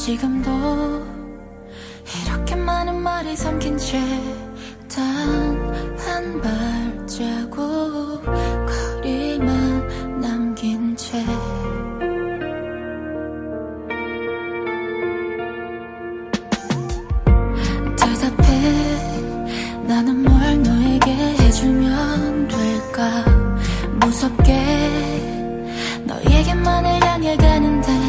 지금도 이렇게 많은 말이 삼킨 채 단 한 발자국 거리만 남긴 채 대답해. 나는 뭘 너에게 해주면 될까. 무섭게 너에게만을 향해 가는데